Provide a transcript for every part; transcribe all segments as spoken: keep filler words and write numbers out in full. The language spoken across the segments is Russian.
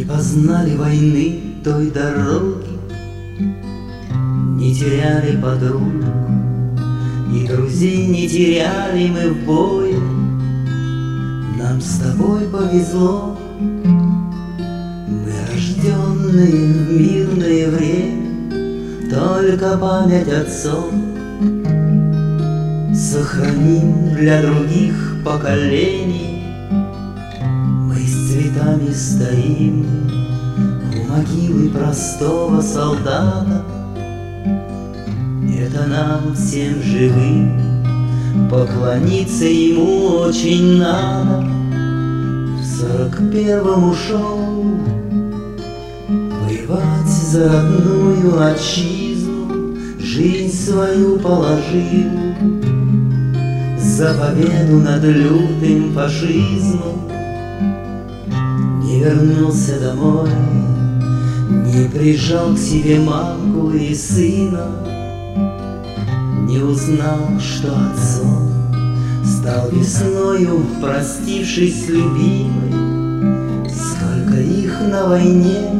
познали войны той дороги, не теряли подруг, и друзей не теряли мы в бою. Нам с тобой повезло, мы рожденные в мирное время, только память отцов сохраним для других поколений. Мы с цветами стоим у могилы простого солдата. Это нам всем живым поклониться ему очень надо. В сорок первом ушел воевать за родную отчизну, жизнь свою положил за победу над лютым фашизмом. Не вернулся домой, не прижал к себе мамку и сына, не узнал, что отцом стал весною, простившись с любимой. Сколько их на войне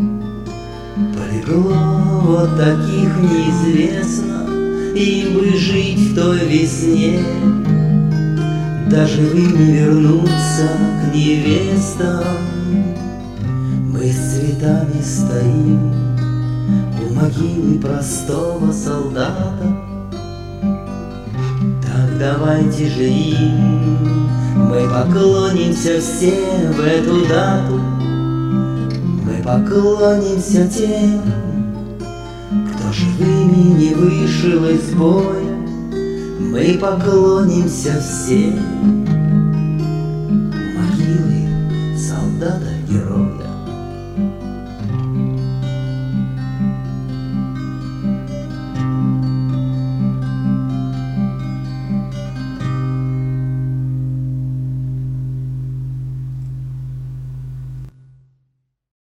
полегло, вот таких неизвестно, им бы жить в той весне, даже вы не вернуться к невестам. Мы с цветами стоим у могилы простого солдата. Так давайте же им мы поклонимся все в эту дату. Мы поклонимся тем, кто живыми не вышел из боя. Мы поклонимся всем,